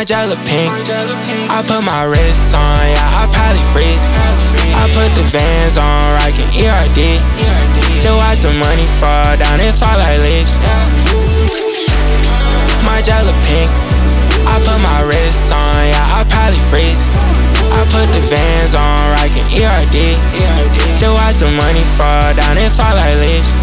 My jello pink. I put my wrist on, yeah, I probably freeze. I put the Vans on, rockin' ERD. Just watch the money fall down and fall like leaves. My jello pink. I put my wrist on, yeah, I probably freeze. I put the Vans on, rockin' ERD. Just watch the money fall down and fall like leaves.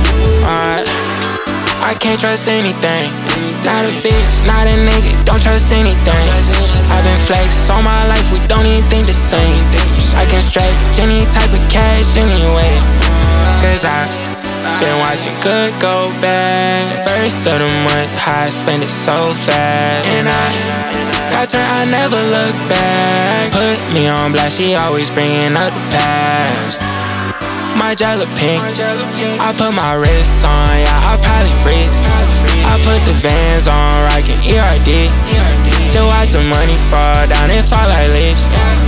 I can't trust anything. Not a bitch, not a nigga, don't trust anything. I've been flexed all my life, we don't even think the same. I can stretch any type of cash anyway. Cause I been watching good go bad. First of the month, how I spend it so fast. And I got turned, I never look back. Put me on blast, she always bringing up the past. My jello pink. I put my wrist on, yeah, I probably freeze. I put the Vans on, rockin' ERD. Just watch the money fall down and fall like leaves.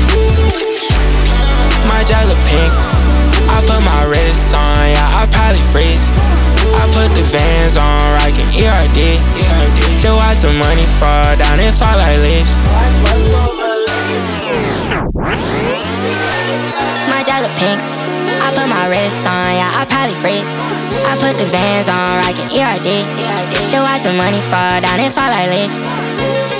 My jello pink. I put my wrist on, yeah, I probably freeze. I put the Vans on, rockin' ERD. Just watch the money fall down and fall like leaves. My jello pink. I put my wrist on, yeah, I probably freeze. I put the Vans on, rockin' ERD. Just watch the money fall down and fall like leaves.